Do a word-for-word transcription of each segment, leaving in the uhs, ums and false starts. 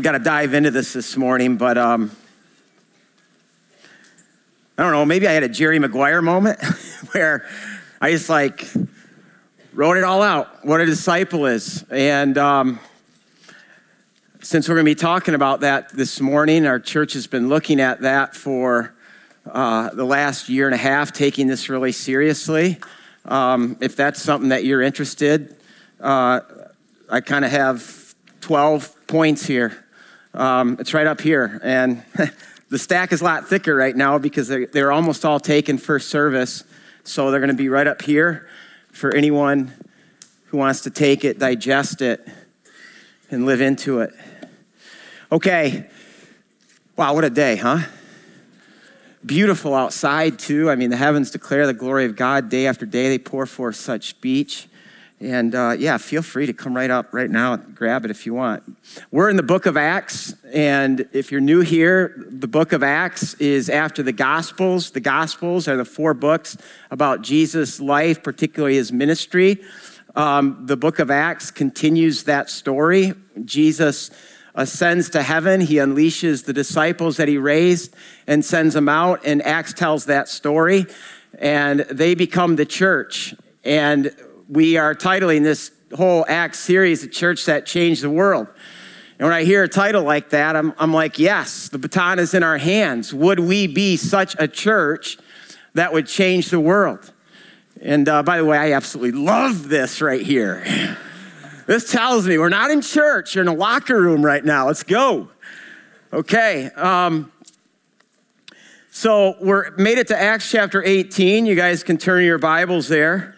we got to dive into this this morning, but um, I don't know, maybe I had a Jerry Maguire moment where I just like wrote it all out, what a disciple is. And um, since we're going to be talking about that this morning, our church has been looking at that for uh, the last year and a half, taking this really seriously. Um, if that's something that you're interested, uh, I kind of have twelve points here. Um, it's right up here. And the stack is a lot thicker right now because they're, they're almost all taken first service. So they're going to be right up here for anyone who wants to take it, digest it, and live into it. Okay. Wow, what a day, huh? Beautiful outside, too. I mean, the heavens declare the glory of God day after day. They pour forth such speech. And uh, yeah, feel free to come right up right now and grab it if you want. We're in the book of Acts, and if you're new here, the book of Acts is after the Gospels. The Gospels are the four books about Jesus' life, particularly his ministry. Um, the book of Acts continues that story. Jesus ascends to heaven. He unleashes the disciples that he raised and sends them out, and Acts tells that story, and they become the church. And we are titling this whole Acts series, The Church That Changed the World. And when I hear a title like that, I'm, I'm like, yes, the baton is in our hands. Would we be such a church that would change the world? And uh, by the way, I absolutely love this right here. This tells me we're not in church. You're in a locker room right now. Let's go. Okay. Um, so we're made it to Acts chapter eighteen. You guys can turn your Bibles there.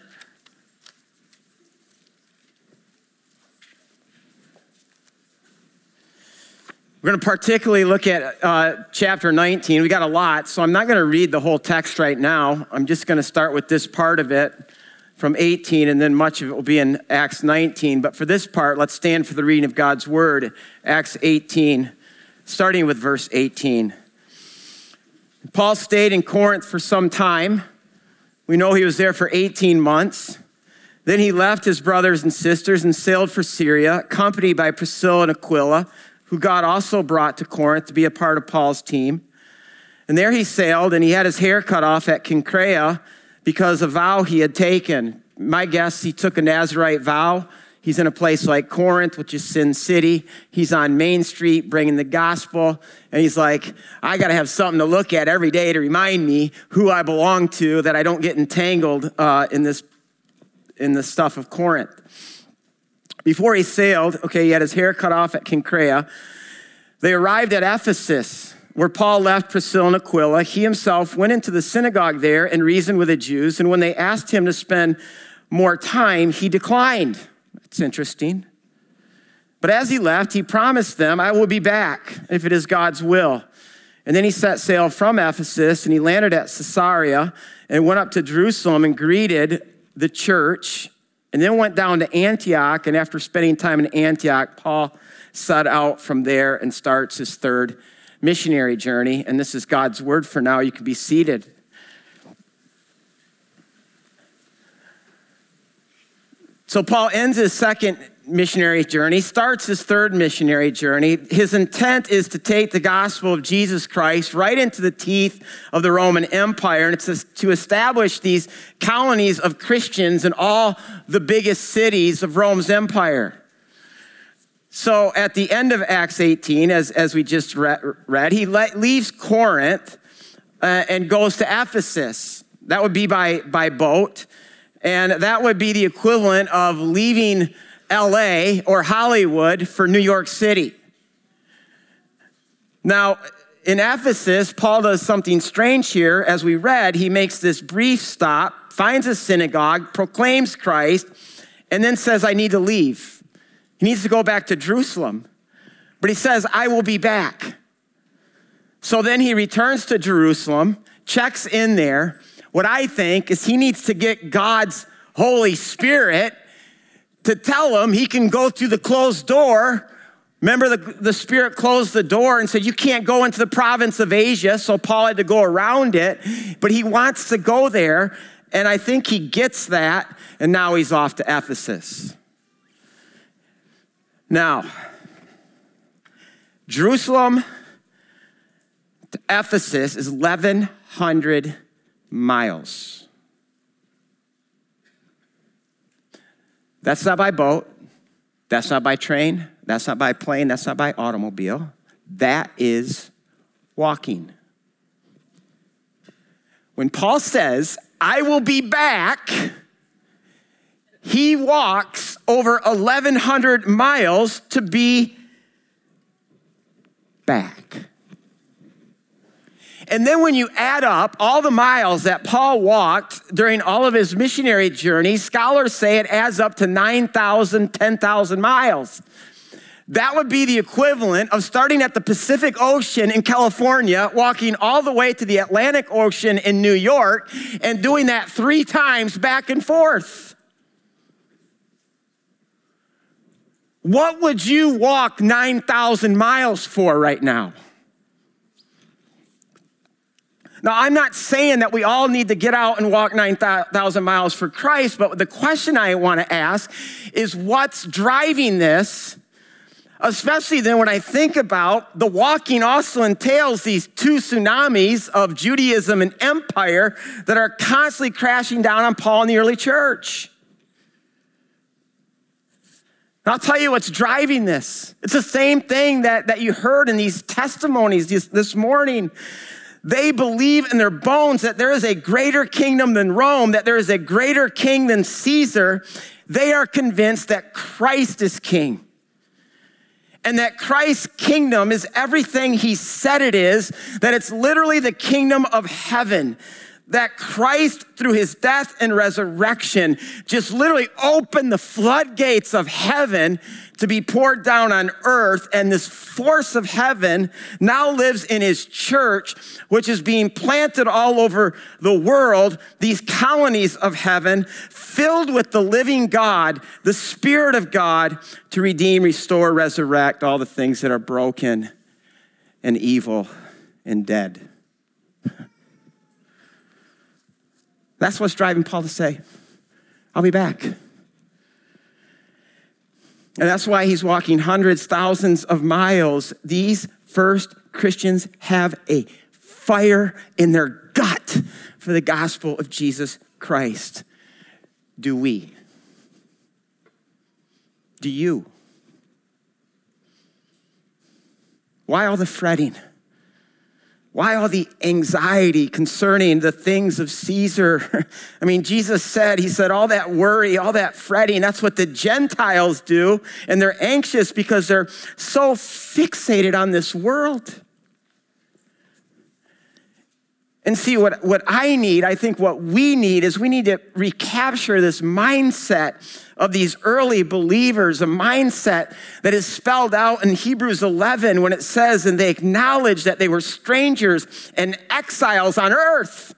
We're going to particularly look at uh, chapter nineteen. We got a lot, so I'm not going to read the whole text right now. I'm just going to start with this part of it from eighteen, and then much of it will be in Acts nineteen. But for this part, let's stand for the reading of God's word, Acts eighteen, starting with verse eighteen. Paul stayed in Corinth for some time. We know he was there for eighteen months. Then he left his brothers and sisters and sailed for Syria, accompanied by Priscilla and Aquila, who God also brought to Corinth to be a part of Paul's team. And there he sailed, and he had his hair cut off at Cenchrea because of a vow he had taken. My guess, he took a Nazirite vow. He's in a place like Corinth, which is Sin City. He's on Main Street bringing the gospel. And he's like, I got to have something to look at every day to remind me who I belong to, that I don't get entangled uh, in this in the stuff of Corinth. Before he sailed, okay, he had his hair cut off at Cenchrea. They arrived at Ephesus, where Paul left Priscilla and Aquila. He himself went into the synagogue there and reasoned with the Jews. And when they asked him to spend more time, he declined. That's interesting. But as he left, he promised them, I will be back if it is God's will. And then he set sail from Ephesus, and he landed at Caesarea and went up to Jerusalem and greeted the church, and then went down to Antioch, and after spending time in Antioch, Paul set out from there and starts his third missionary journey. And this is God's word for now. You can be seated. So Paul ends his second missionary journey, starts his third missionary journey. His intent is to take the gospel of Jesus Christ right into the teeth of the Roman Empire, and it's to establish these colonies of Christians in all the biggest cities of Rome's empire. So at the end of Acts eighteen, as, as we just read, he let, leaves Corinth uh, and goes to Ephesus. That would be by, by boat, and that would be the equivalent of leaving L A or Hollywood for New York City. Now, in Ephesus, Paul does something strange here. As we read, he makes this brief stop, finds a synagogue, proclaims Christ, and then says, I need to leave. He needs to go back to Jerusalem. But he says, I will be back. So then he returns to Jerusalem, checks in there. What I think is he needs to get God's Holy Spirit to tell him he can go through the closed door. Remember, the, the Spirit closed the door and said, you can't go into the province of Asia, so Paul had to go around it, but he wants to go there, and I think he gets that, and now he's off to Ephesus. Now, Jerusalem to Ephesus is eleven hundred miles. That's not by boat. That's not by train. That's not by plane. That's not by automobile. That is walking. When Paul says, I will be back, he walks over eleven hundred miles to be back. And then when you add up all the miles that Paul walked during all of his missionary journeys, scholars say it adds up to nine thousand, ten thousand miles. That would be the equivalent of starting at the Pacific Ocean in California, walking all the way to the Atlantic Ocean in New York, and doing that three times back and forth. What would you walk nine thousand miles for right now? Now, I'm not saying that we all need to get out and walk nine thousand miles for Christ, but the question I want to ask is what's driving this? Especially then when I think about the walking also entails these two tsunamis of Judaism and empire that are constantly crashing down on Paul and the early church. And I'll tell you what's driving this. It's the same thing that, that you heard in these testimonies this, this morning. They believe in their bones that there is a greater kingdom than Rome, that there is a greater king than Caesar. They are convinced that Christ is king. And that Christ's kingdom is everything he said it is, that it's literally the kingdom of heaven. That Christ, through his death and resurrection, just literally opened the floodgates of heaven to be poured down on earth. And this force of heaven now lives in his church, which is being planted all over the world, these colonies of heaven, filled with the living God, the Spirit of God, to redeem, restore, resurrect all the things that are broken and evil and dead. That's what's driving Paul to say, I'll be back. And that's why he's walking hundreds, thousands of miles. These first Christians have a fire in their gut for the gospel of Jesus Christ. Do we? Do you? Why all the fretting? Why all the anxiety concerning the things of Caesar? I mean, Jesus said, he said, all that worry, all that fretting, that's what the Gentiles do. And they're anxious because they're so fixated on this world. And see, what, what I need, I think what we need is we need to recapture this mindset of these early believers, a mindset that is spelled out in Hebrews eleven when it says, and they acknowledged that they were strangers and exiles on earth.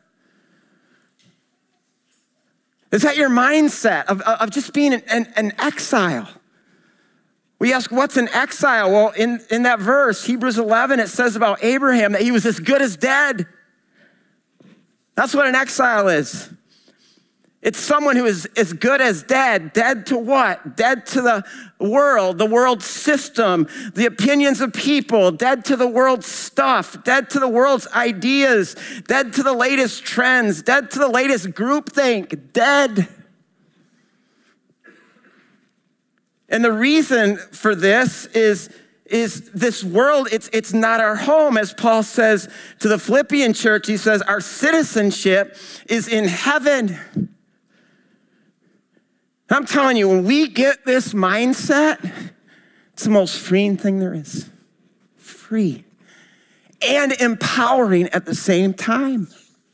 Is that your mindset of, of just being an, an, an exile? We ask, what's an exile? Well, in, in that verse, Hebrews eleven, it says about Abraham that he was as good as dead. That's what an exile is. It's someone who is as good as dead. Dead to what? Dead to the world, the world system, the opinions of people, dead to the world's stuff, dead to the world's ideas, dead to the latest trends, dead to the latest groupthink, dead. And the reason for this is is this world, it's, it's not our home. As Paul says to the Philippian church, he says, our citizenship is in heaven. I'm telling you, when we get this mindset, it's the most freeing thing there is. Free. And empowering at the same time.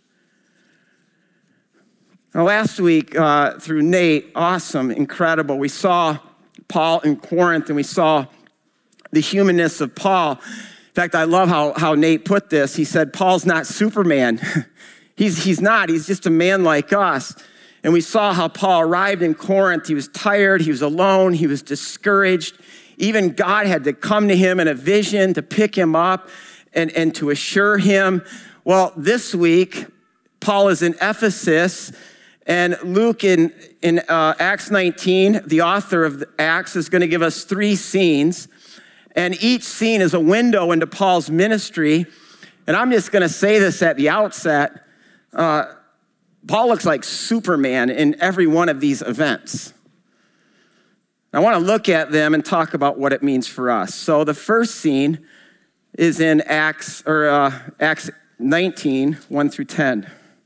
Now, last week, uh, through Nate, awesome, incredible, we saw Paul in Corinth, and we saw the humanness of Paul. In fact, I love how, how Nate put this. He said, Paul's not Superman. he's, he's not. He's just a man like us. And we saw how Paul arrived in Corinth. He was tired. He was alone. He was discouraged. Even God had to come to him in a vision to pick him up and, and to assure him. Well, this week, Paul is in Ephesus. And Luke in, in uh, Acts nineteen, the author of Acts, is going to give us three scenes. And each scene is a window into Paul's ministry. And I'm just going to say this at the outset. Uh, Paul looks like Superman in every one of these events. I want to look at them and talk about what it means for us. So the first scene is in Acts or uh, Acts nineteen, one through ten.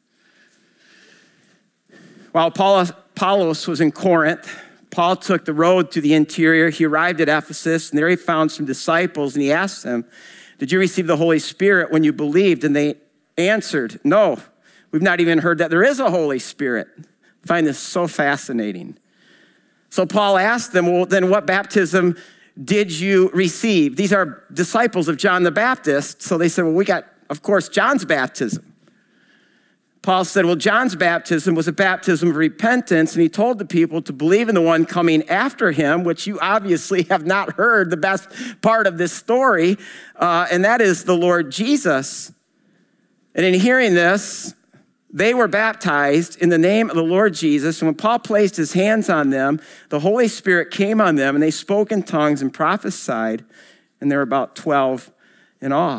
While Paul, Apollos was in Corinth, Paul took the road to the interior. He arrived at Ephesus, and there he found some disciples, and he asked them, "Did you receive the Holy Spirit when you believed?" And they answered, "No, we've not even heard that there is a Holy Spirit." I find this so fascinating. So Paul asked them, "Well, then what baptism did you receive?" These are disciples of John the Baptist. So they said, "Well, we got, of course, John's baptism." Paul said, "Well, John's baptism was a baptism of repentance," and he told the people to believe in the one coming after him, which you obviously have not heard the best part of this story, uh, and that is the Lord Jesus. And in hearing this, they were baptized in the name of the Lord Jesus, and when Paul placed his hands on them, the Holy Spirit came on them, and they spoke in tongues and prophesied, and there were about twelve in all.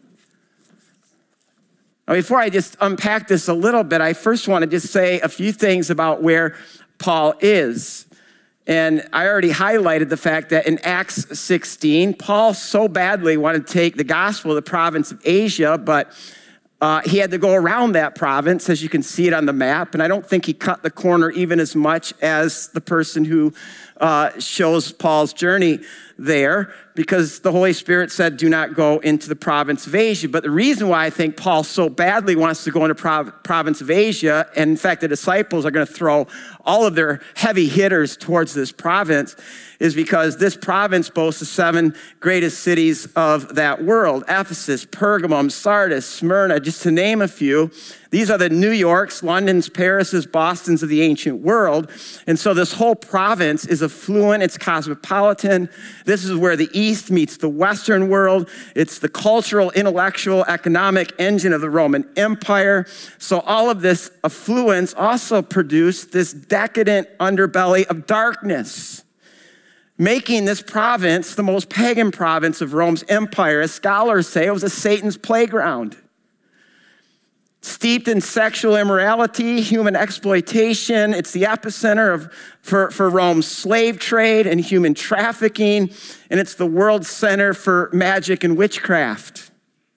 Now, before I just unpack this a little bit, I first want to just say a few things about where Paul is. And I already highlighted the fact that in Acts sixteen, Paul so badly wanted to take the gospel to the province of Asia, but uh, he had to go around that province, as you can see it on the map. And I don't think he cut the corner even as much as the person who uh, shows Paul's journey there, because the Holy Spirit said, "Do not go into the province of Asia." But the reason why I think Paul so badly wants to go into prov- province of Asia, and in fact, the disciples are going to throw all of their heavy hitters towards this province, is because this province boasts the seven greatest cities of that world: Ephesus, Pergamum, Sardis, Smyrna, just to name a few. These are the New Yorks, Londons, Parises, Bostons of the ancient world. And so this whole province is affluent, it's cosmopolitan. This is where the East meets the Western world. It's the cultural, intellectual, economic engine of the Roman Empire. So all of this affluence also produced this decadent underbelly of darkness, making this province the most pagan province of Rome's empire. As scholars say, it was a Satan's playground. Steeped in sexual immorality, human exploitation. It's the epicenter of for, for Rome's slave trade and human trafficking, and it's the world center for magic and witchcraft.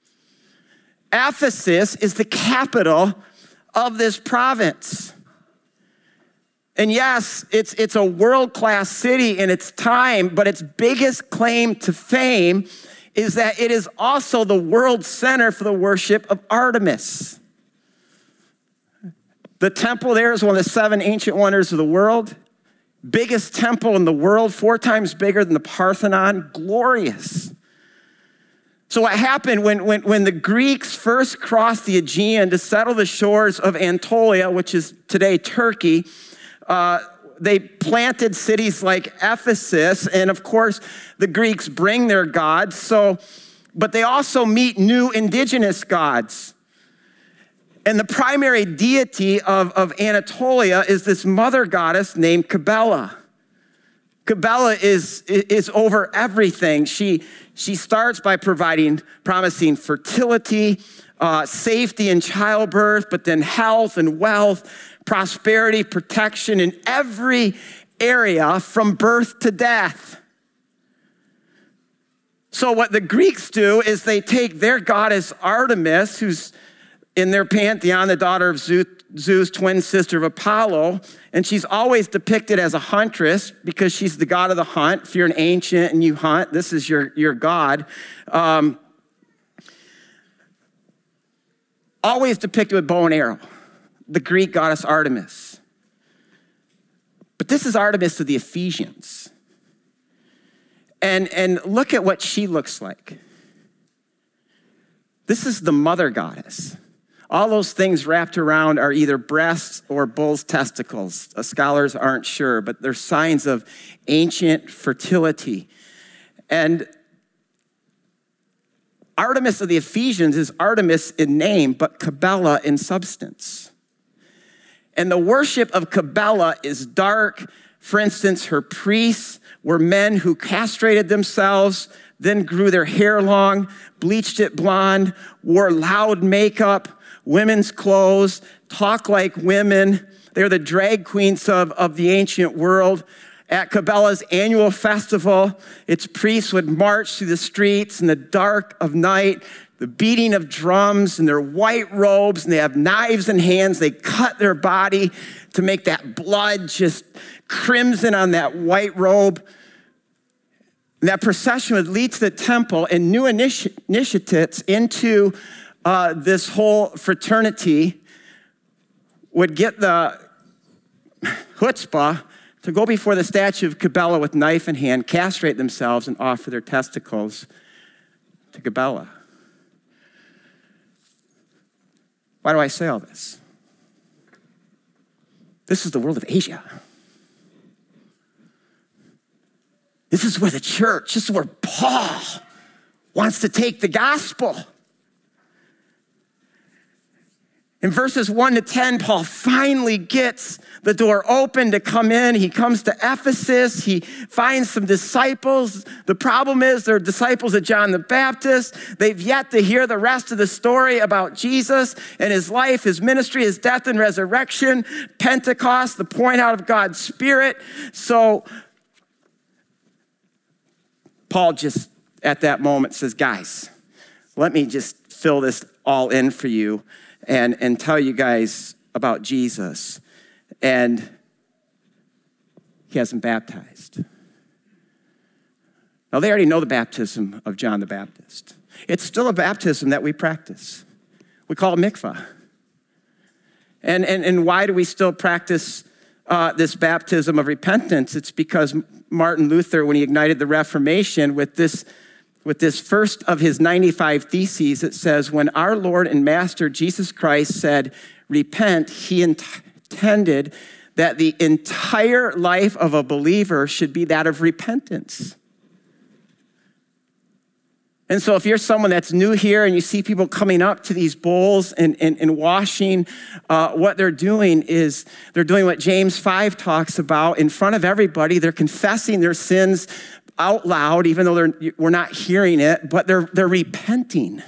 Ephesus is the capital of this province. And yes, it's, it's a world-class city in its time, but its biggest claim to fame is that it is also the world center for the worship of Artemis. The temple there is one of the seven ancient wonders of the world. Biggest temple in the world, four times bigger than the Parthenon. Glorious. So what happened when, when, when the Greeks first crossed the Aegean to settle the shores of Anatolia, which is today Turkey, uh, they planted cities like Ephesus, and of course, the Greeks bring their gods, so, but they also meet new indigenous gods. And the primary deity of, of Anatolia is this mother goddess named Cabela. Cabela is, is over everything. She, she starts by providing, promising fertility, uh, safety in childbirth, but then health and wealth, prosperity, protection in every area from birth to death. So what the Greeks do is they take their goddess Artemis, who's in their pantheon, the daughter of Zeus, twin sister of Apollo, and she's always depicted as a huntress because she's the god of the hunt. If you're an ancient and you hunt, this is your, your god. Um, always depicted with bow and arrow, the Greek goddess Artemis. But this is Artemis of the Ephesians. And, and look at what she looks like. This is the mother goddess. All those things wrapped around are either breasts or bull's testicles. Uh, scholars aren't sure, but they're signs of ancient fertility. And Artemis of the Ephesians is Artemis in name, but Cabela in substance. And the worship of Cabela is dark. For instance, her priests were men who castrated themselves. then grew their hair long, bleached it blonde, wore loud makeup, women's clothes, talk like women. They're the drag queens of, of the ancient world. At Cabela's annual festival, its priests would march through the streets in the dark of night, the beating of drums in their white robes, and they have knives in hands. They cut their body to make that blood just crimson on that white robe. And that procession would lead to the temple, and new initi- initiates into uh, this whole fraternity would get the chutzpah to go before the statue of Cabela with knife in hand, castrate themselves, and offer their testicles to Cabela. Why do I say all this? This is the world of Asia. This is where the church, this is where Paul wants to take the gospel. In verses one to ten, Paul finally gets the door open to come in. He comes to Ephesus. He finds some disciples. The problem is they're disciples of John the Baptist. They've yet to hear the rest of the story about Jesus and his life, his ministry, his death and resurrection, Pentecost, the point out of God's Spirit. So Paul just at that moment says, guys, let me just fill this all in for you. And, and tell you guys about Jesus. And he has them baptized. Now, they already know the baptism of John the Baptist. It's still a baptism that we practice. We call it mikvah. And, and, and why do we still practice uh, this baptism of repentance? It's because Martin Luther, when he ignited the Reformation with this With this first of his ninety-five theses, it says, when our Lord and Master Jesus Christ said, repent, he intended that the entire life of a believer should be that of repentance. And so if you're someone that's new here and you see people coming up to these bowls and, and, and washing, uh, what they're doing is they're doing what James five talks about in front of everybody. They're confessing their sins out loud, even though they're, we're not hearing it, but they're, they're repenting.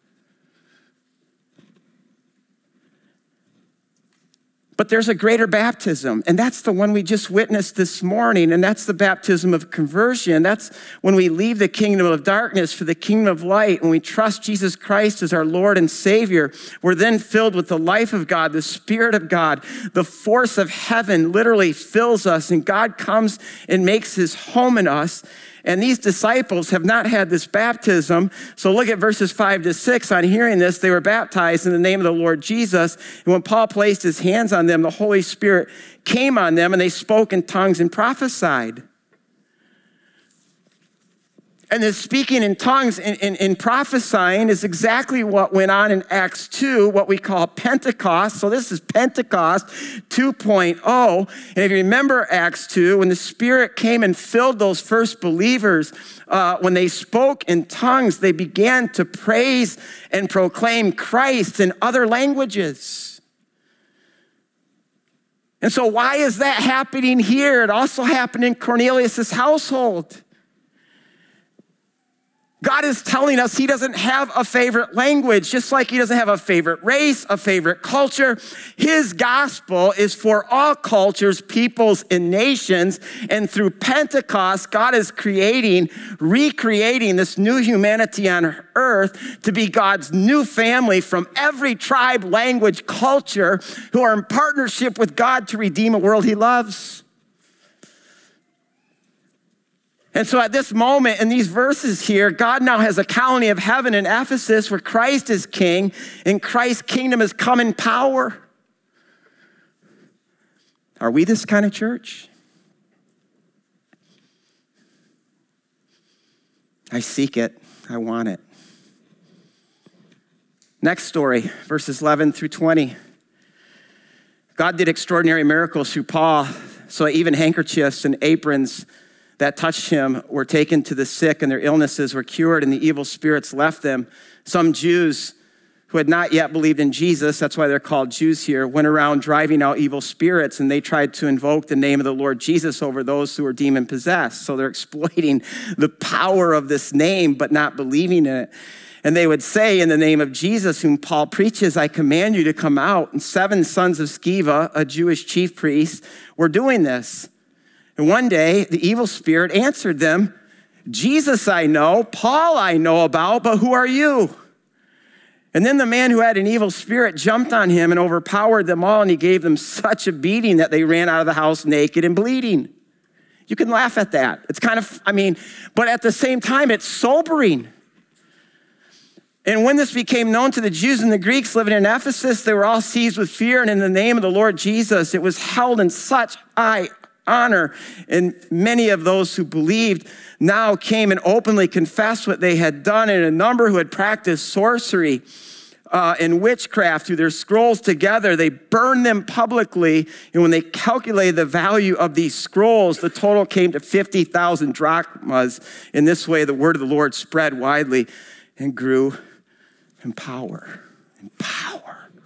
But there's a greater baptism, and that's the one we just witnessed this morning, and that's the baptism of conversion. That's when we leave the kingdom of darkness for the kingdom of light. When we trust Jesus Christ as our Lord and Savior, we're then filled with the life of God, the Spirit of God. The force of heaven literally fills us, and God comes and makes his home in us. And these disciples have not had this baptism. So look at verses five to six. On hearing this, they were baptized in the name of the Lord Jesus. And when Paul placed his hands on them, the Holy Spirit came on them, and they spoke in tongues and prophesied. And this speaking in tongues and, and, and prophesying is exactly what went on in Acts two, what we call Pentecost. So this is Pentecost two point oh. And if you remember Acts two, when the Spirit came and filled those first believers, uh, when they spoke in tongues, they began to praise and proclaim Christ in other languages. And so why is that happening here? It also happened in Cornelius' household. God is telling us he doesn't have a favorite language, just like he doesn't have a favorite race, a favorite culture. His gospel is for all cultures, peoples, and nations. And through Pentecost, God is creating, recreating this new humanity on earth to be God's new family from every tribe, language, culture, who are in partnership with God to redeem a world he loves. And so at this moment in these verses here, God now has a colony of heaven in Ephesus where Christ is king, and Christ's kingdom has come in power. Are we this kind of church? I seek it. I want it. Next story, verses eleven through twenty. God did extraordinary miracles through Paul, so even handkerchiefs and aprons that touched him were taken to the sick, and their illnesses were cured, and the evil spirits left them. Some Jews who had not yet believed in Jesus, that's why they're called Jews here, went around driving out evil spirits, and they tried to invoke the name of the Lord Jesus over those who were demon-possessed. So they're exploiting the power of this name, but not believing in it. And they would say, in the name of Jesus, whom Paul preaches, I command you to come out. And seven sons of Sceva, a Jewish chief priest, were doing this. And one day, the evil spirit answered them, Jesus I know, Paul I know about, but who are you? And then the man who had an evil spirit jumped on him and overpowered them all, and he gave them such a beating that they ran out of the house naked and bleeding. You can laugh at that. It's kind of, I mean, but at the same time, it's sobering. And when this became known to the Jews and the Greeks living in Ephesus, they were all seized with fear, and in the name of the Lord Jesus, it was held in such high honor. And many of those who believed now came and openly confessed what they had done, and a number who had practiced sorcery uh, and witchcraft through their scrolls together, they burned them publicly. And when they calculated the value of these scrolls, the total came to fifty thousand drachmas. In this way, the word of the Lord spread widely and grew in power. In power.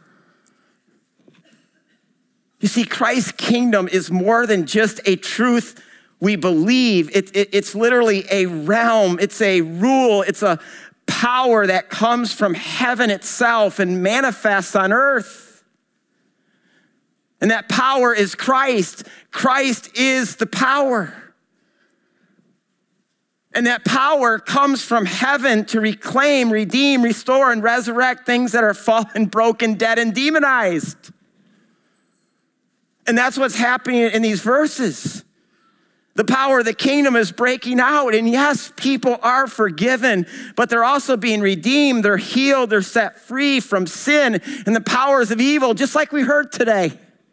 You see, Christ's kingdom is more than just a truth we believe. It, it, it's literally a realm. It's a rule. It's a power that comes from heaven itself and manifests on earth. And that power is Christ. Christ is the power. And that power comes from heaven to reclaim, redeem, restore, and resurrect things that are fallen, broken, dead, and demonized. And that's what's happening in these verses. The power of the kingdom is breaking out. And yes, people are forgiven, but they're also being redeemed. They're healed. They're set free from sin and the powers of evil, just like we heard today.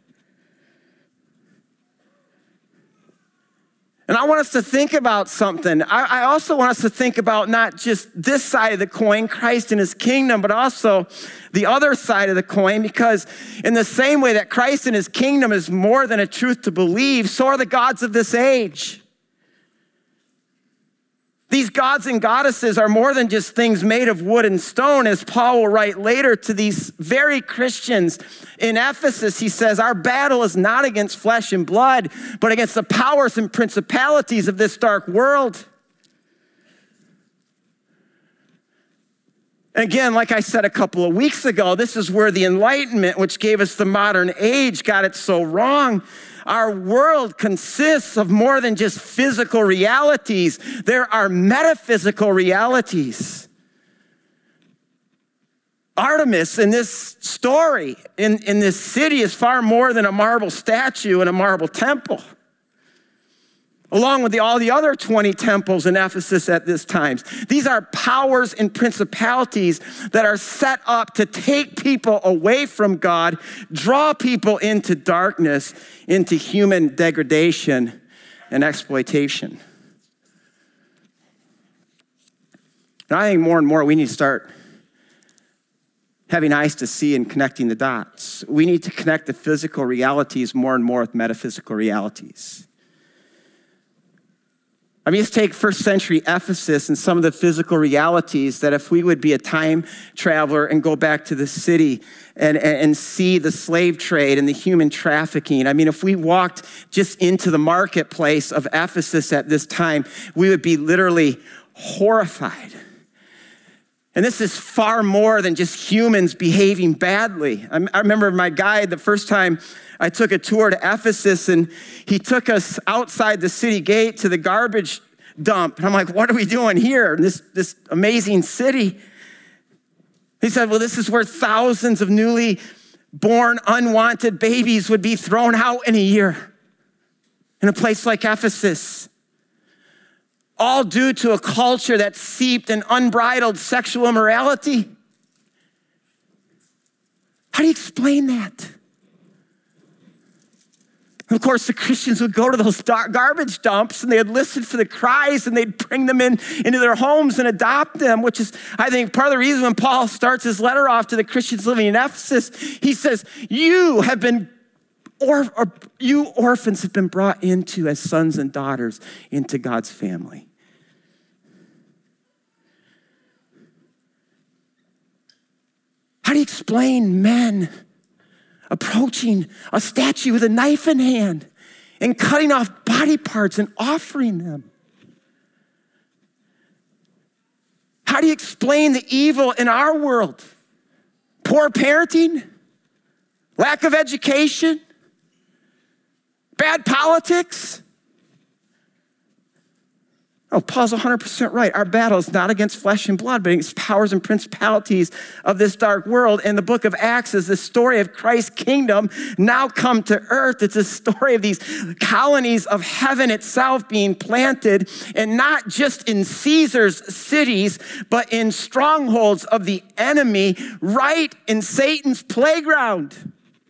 And I want us to think about something. I, I also want us to think about not just this side of the coin, Christ and his kingdom, but also the other side of the coin, because in the same way that Christ and his kingdom is more than a truth to believe, so are the gods of this age. These gods and goddesses are more than just things made of wood and stone, as Paul will write later to these very Christians in Ephesus. He says, our battle is not against flesh and blood, but against the powers and principalities of this dark world. Again, like I said a couple of weeks ago, this is where the Enlightenment, which gave us the modern age, got it so wrong. Our world consists of more than just physical realities. There are metaphysical realities. Artemis in this story, in, in this city, is far more than a marble statue and a marble temple, along with the, all the other twenty temples in Ephesus at this time. These are powers and principalities that are set up to take people away from God, draw people into darkness, into human degradation and exploitation. And I think more and more we need to start having eyes to see and connecting the dots. We need to connect the physical realities more and more with metaphysical realities. I mean, let's take first century Ephesus and some of the physical realities that if we would be a time traveler and go back to the city and, and, and see the slave trade and the human trafficking. I mean, if we walked just into the marketplace of Ephesus at this time, we would be literally horrified. And this is far more than just humans behaving badly. I, I remember my guide, the first time I took a tour to Ephesus, and he took us outside the city gate to the garbage dump. And I'm like, what are we doing here in this, this amazing city? He said, well, this is where thousands of newly born unwanted babies would be thrown out in a year in a place like Ephesus. All due to a culture that seeped in unbridled sexual immorality. How do you explain that? And of course, the Christians would go to those garbage dumps and they'd listen for the cries and they'd bring them in into their homes and adopt them, which is, I think, part of the reason when Paul starts his letter off to the Christians living in Ephesus, he says, you have been Or, or you orphans have been brought into as sons and daughters into God's family. How explain men approaching a statue with a knife in hand and cutting off body parts and offering them? How do you explain the evil in our world? Poor parenting, lack of education, bad politics? Oh, Paul's one hundred percent right. Our battle is not against flesh and blood, but against powers and principalities of this dark world. And the book of Acts is the story of Christ's kingdom now come to earth. It's a story of these colonies of heaven itself being planted, and not just in Caesar's cities, but in strongholds of the enemy, right in Satan's playground.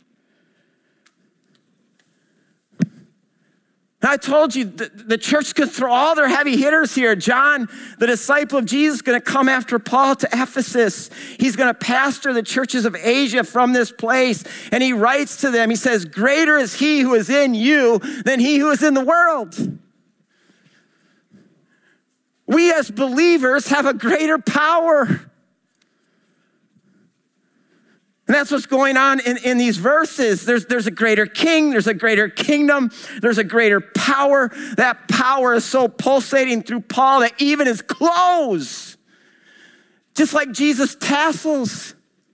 I told you the, the church could throw all their heavy hitters here. John, the disciple of Jesus, is going to come after Paul to Ephesus. He's going to pastor the churches of Asia from this place. And he writes to them, he says, greater is he who is in you than he who is in the world. We as believers have a greater power. And that's what's going on in, in these verses. There's, there's a greater king, there's a greater kingdom, there's a greater power. That power is so pulsating through Paul that even his clothes, just like Jesus' tassels,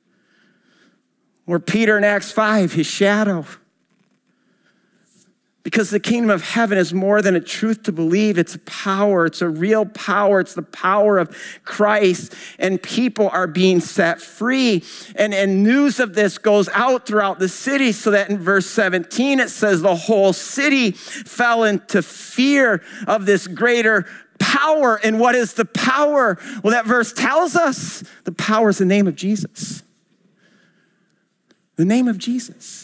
or Peter in Acts five, his shadow. Because the kingdom of heaven is more than a truth to believe. It's a power. It's a real power. It's the power of Christ. And people are being set free. And, and news of this goes out throughout the city, so that in verse seventeen, it says the whole city fell into fear of this greater power. And what is the power? Well, that verse tells us the power is the name of Jesus. The name of Jesus.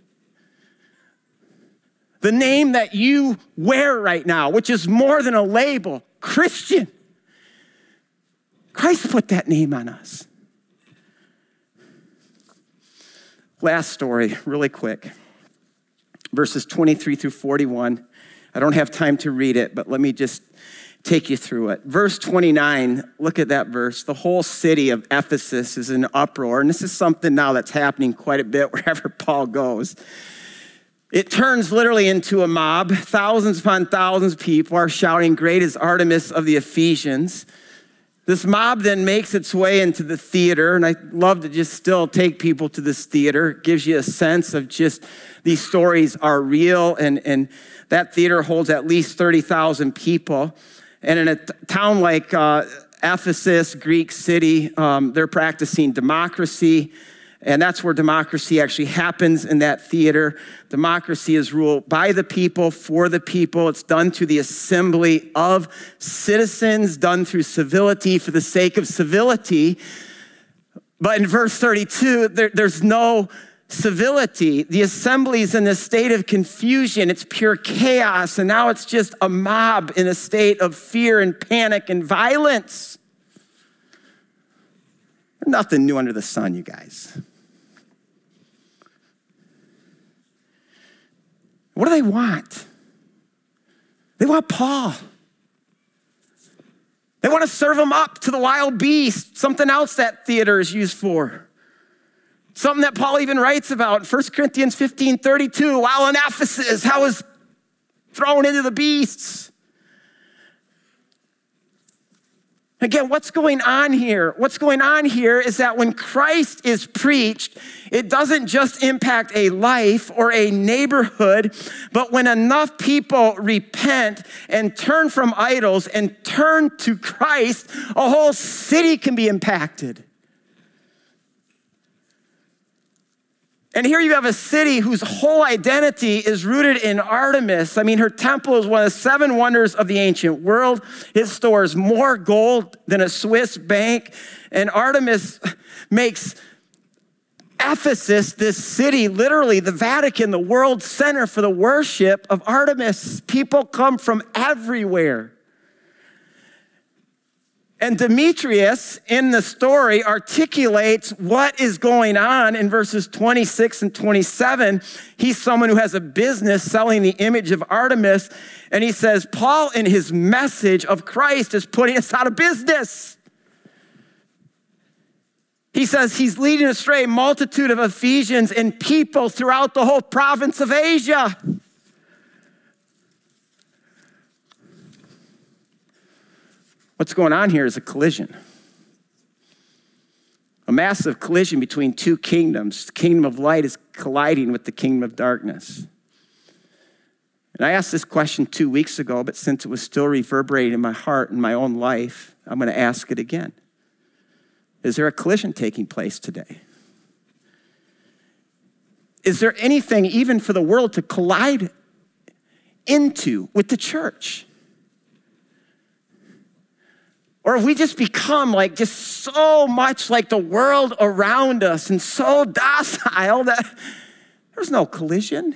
The name that you wear right now, which is more than a label, Christian. Christ put that name on us. Last story, really quick. Verses twenty-three through forty-one. I don't have time to read it, but let me just take you through it. Verse twenty-nine, look at that verse. The whole city of Ephesus is in uproar, and this is something now that's happening quite a bit wherever Paul goes. It turns literally into a mob. Thousands upon thousands of people are shouting, "Great is Artemis of the Ephesians." This mob then makes its way into the theater, and I love to just still take people to this theater. It gives you a sense of just these stories are real, and, and that theater holds at least thirty thousand people. And in a t- town like uh, Ephesus, Greek city, um, they're practicing democracy. And that's where democracy actually happens, in that theater. Democracy is ruled by the people, for the people. It's done through the assembly of citizens, done through civility for the sake of civility. But in verse thirty-two, there, there's no civility. The assembly is in a state of confusion. It's pure chaos. And now it's just a mob in a state of fear and panic and violence. Nothing new under the sun, you guys. What do they want? They want Paul. They want to serve him up to the wild beast, something else that theater is used for. Something that Paul even writes about in First Corinthians fifteen thirty-two, while in Ephesus, how was thrown into the beasts. Again, what's going on here? What's going on here is that when Christ is preached, it doesn't just impact a life or a neighborhood, but when enough people repent and turn from idols and turn to Christ, a whole city can be impacted. And here you have a city whose whole identity is rooted in Artemis. I mean, her temple is one of the seven wonders of the ancient world. It stores more gold than a Swiss bank. And Artemis makes Ephesus, this city, literally the Vatican, the world center for the worship of Artemis. People come from everywhere. And Demetrius, in the story, articulates what is going on in verses twenty-six and twenty-seven. He's someone who has a business selling the image of Artemis. And he says, Paul, in his message of Christ, is putting us out of business. He He says he's leading astray a multitude of Ephesians and people throughout the whole province of Asia. What's going on here is a collision. A massive collision between two kingdoms. The kingdom of light is colliding with the kingdom of darkness. And I asked this question two weeks ago, but since it was still reverberating in my heart and my own life, I'm going to ask it again. Is there a collision taking place today? Is there anything even for the world to collide into with the church? Or have we just become like just so much like the world around us and so docile that there's no collision?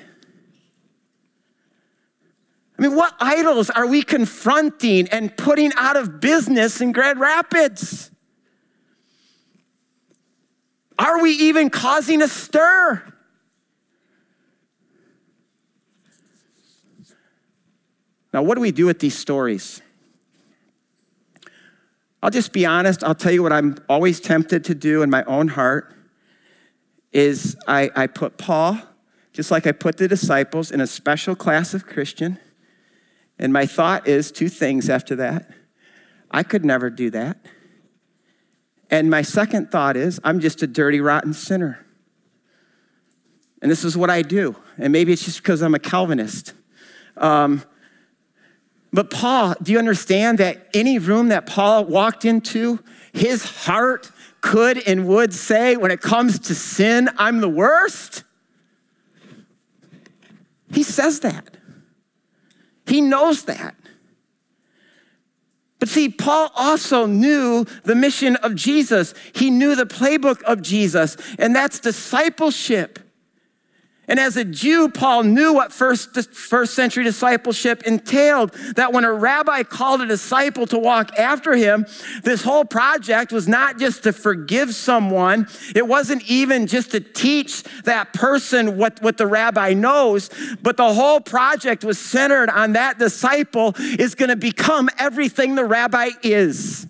I mean, what idols are we confronting and putting out of business in Grand Rapids? Are we even causing a stir? Now, what do we do with these stories? I'll just be honest. I'll tell you what I'm always tempted to do in my own heart is I, I put Paul, just like I put the disciples, in a special class of Christian. And my thought is two things after that. I could never do that. And my second thought is I'm just a dirty, rotten sinner. And this is what I do. And maybe it's just because I'm a Calvinist. Um, But Paul, do you understand that any room that Paul walked into, his heart could and would say, when it comes to sin, I'm the worst? He says that. He knows that. But see, Paul also knew the mission of Jesus. He knew the playbook of Jesus, and that's discipleship. And as a Jew, Paul knew what first, first century discipleship entailed, that when a rabbi called a disciple to walk after him, this whole project was not just to forgive someone. It wasn't even just to teach that person what, what the rabbi knows, but the whole project was centered on that disciple is going to become everything the rabbi is.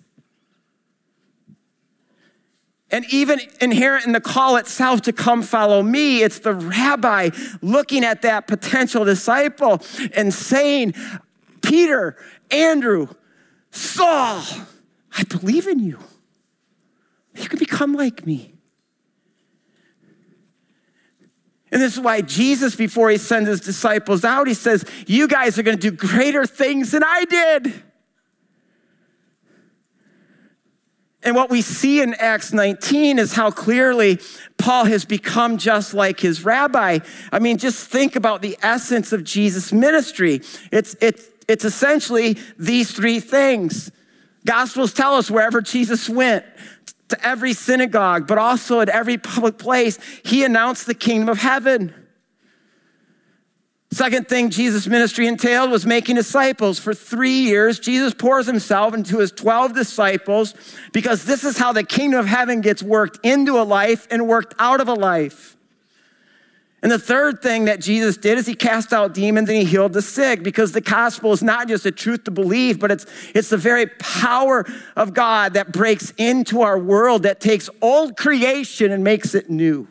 And even inherent in the call itself to come follow me, it's the rabbi looking at that potential disciple and saying, Peter, Andrew, Saul, I believe in you. You can become like me. And this is why Jesus, before he sends his disciples out, he says, you guys are going to do greater things than I did. And what we see in Acts nineteen is how clearly Paul has become just like his rabbi. I mean, just think about the essence of Jesus' ministry. It's, it's, it's essentially these three things. Gospels tell us wherever Jesus went, to every synagogue, but also at every public place, he announced the kingdom of heaven. Second thing Jesus' ministry entailed was making disciples. For three years, Jesus pours himself into his twelve disciples because this is how the kingdom of heaven gets worked into a life and worked out of a life. And the third thing that Jesus did is he cast out demons and he healed the sick, because the gospel is not just a truth to believe, but it's, it's the very power of God that breaks into our world, that takes old creation and makes it new.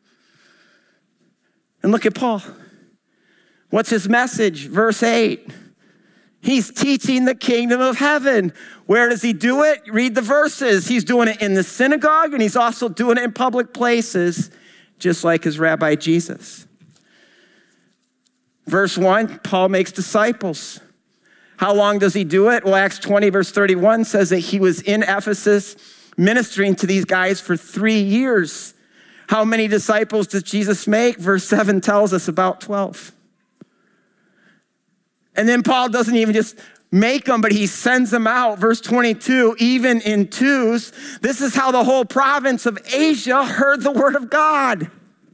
And look at Paul. What's his message? Verse eight. He's teaching the kingdom of heaven. Where does he do it? Read the verses. He's doing it in the synagogue, and he's also doing it in public places, just like his rabbi Jesus. Verse one, Paul makes disciples. How long does he do it? Well, Acts twenty, verse thirty-one says that he was in Ephesus ministering to these guys for three years. How many disciples does Jesus make? Verse seven tells us about twelve. And then Paul doesn't even just make them, but he sends them out. Verse twenty-two, even in twos. This is how the whole province of Asia heard the word of God.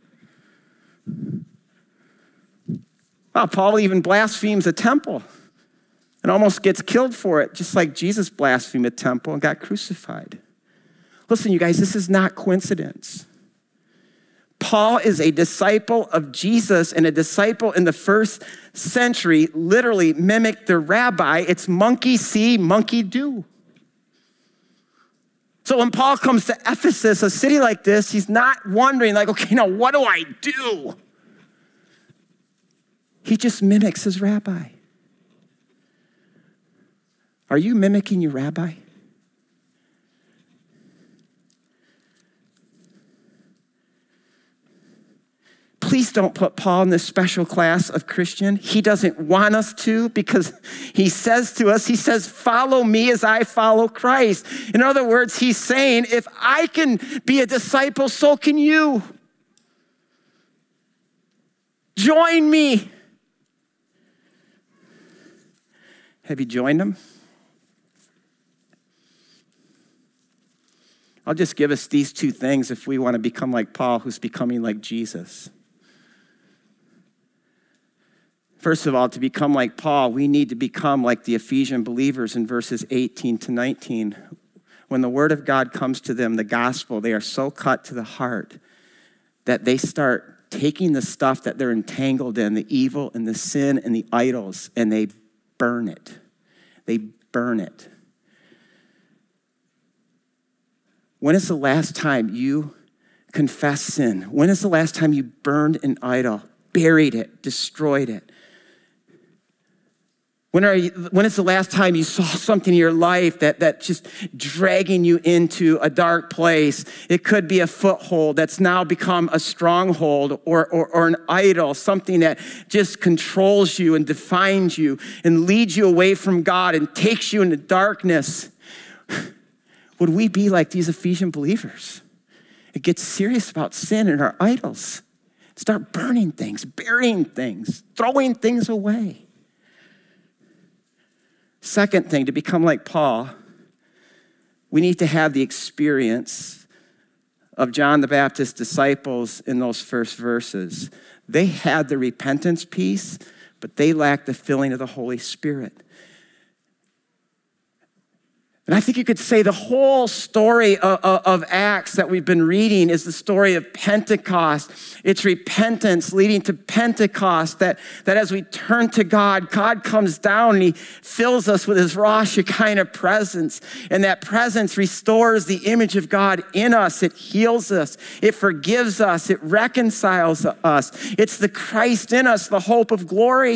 Wow, Paul even blasphemes a temple and almost gets killed for it, just like Jesus blasphemed a temple and got crucified. Listen, you guys, this is not coincidence. Paul is a disciple of Jesus, and a disciple in the first century literally mimicked the rabbi. It's monkey see, monkey do. So when Paul comes to Ephesus, a city like this, he's not wondering like, okay, now what do I do? He just mimics his rabbi. Are you mimicking your rabbi? Please don't put Paul in this special class of Christian. He doesn't want us to, because he says to us, he says, follow me as I follow Christ. In other words, he's saying, if I can be a disciple, so can you. Join me. Have you joined him? I'll just give us these two things if we want to become like Paul, who's becoming like Jesus. First of all, to become like Paul, we need to become like the Ephesian believers in verses eighteen to nineteen. When the word of God comes to them, the gospel, they are so cut to the heart that they start taking the stuff that they're entangled in, the evil and the sin and the idols, and they burn it. They burn it. When is the last time you confessed sin? When is the last time you burned an idol, buried it, destroyed it? When, are you, when is the last time you saw something in your life that, that just dragging you into a dark place? It could be a foothold that's now become a stronghold, or, or, or an idol, something that just controls you and defines you and leads you away from God and takes you into darkness. Would we be like these Ephesian believers? It gets serious about sin and our idols. Start burning things, burying things, throwing things away. Second thing, to become like Paul, we need to have the experience of John the Baptist's disciples in those first verses. They had the repentance piece, but they lacked the filling of the Holy Spirit. And I think you could say the whole story of, of, of Acts that we've been reading is the story of Pentecost. It's repentance leading to Pentecost, that, that as we turn to God, God comes down and he fills us with his raw Shekinah presence. And that presence restores the image of God in us. It heals us. It forgives us. It reconciles us. It's the Christ in us, the hope of glory.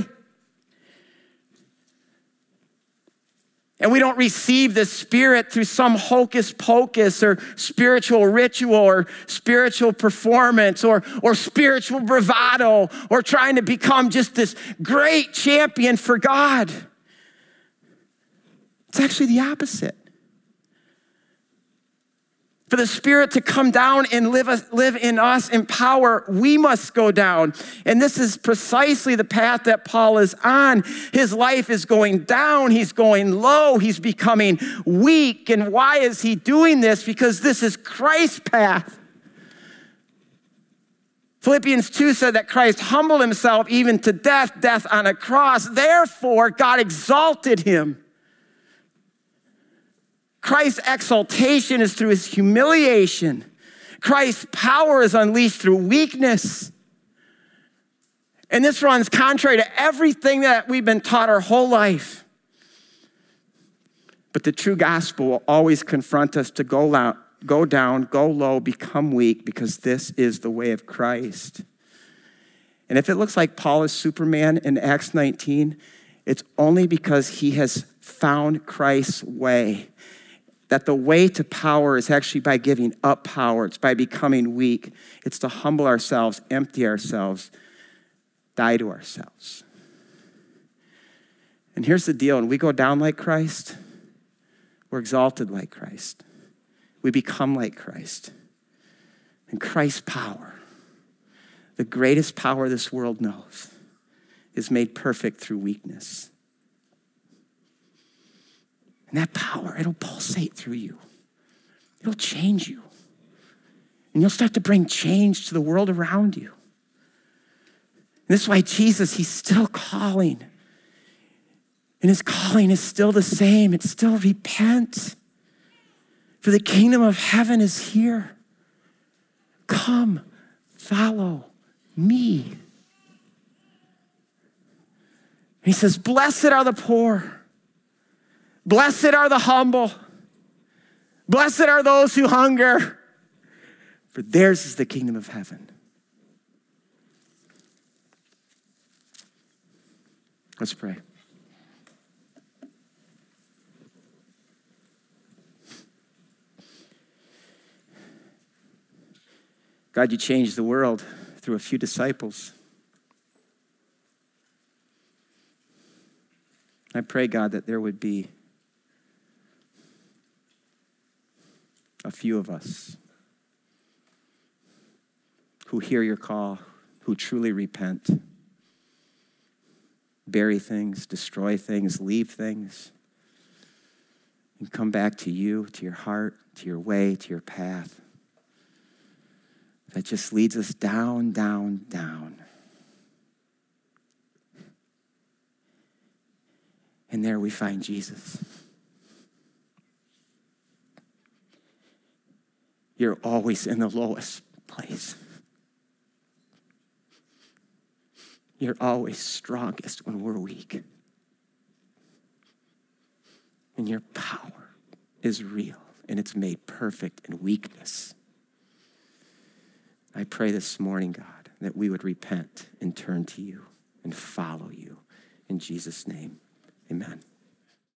And we don't receive the Spirit through some hocus pocus or spiritual ritual or spiritual performance or, or spiritual bravado or trying to become just this great champion for God. It's actually the opposite. For the Spirit to come down and live, us, live in us in power, we must go down. And this is precisely the path that Paul is on. His life is going down. He's going low. He's becoming weak. And why is he doing this? Because this is Christ's path. Philippians two said that Christ humbled himself even to death, death on a cross. Therefore, God exalted him. Christ's exaltation is through his humiliation. Christ's power is unleashed through weakness. And this runs contrary to everything that we've been taught our whole life. But the true gospel will always confront us to go out, go down, go low, become weak, because this is the way of Christ. And if it looks like Paul is Superman in Acts nineteen, it's only because he has found Christ's way. That the way to power is actually by giving up power. It's by becoming weak. It's to humble ourselves, empty ourselves, die to ourselves. And here's the deal. When we go down like Christ, we're exalted like Christ. We become like Christ. And Christ's power, the greatest power this world knows, is made perfect through weakness. And that power, it'll pulsate through you. It'll change you. And you'll start to bring change to the world around you. And this is why Jesus, he's still calling. And his calling is still the same. It's still repent. For the kingdom of heaven is here. Come, follow me. And he says, blessed are the poor. Blessed are the humble. Blessed are those who hunger, for theirs is the kingdom of heaven. Let's pray. God, you changed the world through a few disciples. I pray, God, that there would be a few of us who hear your call, who truly repent, bury things, destroy things, leave things, and come back to you, to your heart, to your way, to your path that just leads us down, down, down. And there we find Jesus. You're always in the lowest place. You're always strongest when we're weak. And your power is real, and it's made perfect in weakness. I pray this morning, God, that we would repent and turn to you and follow you. In Jesus' name, amen.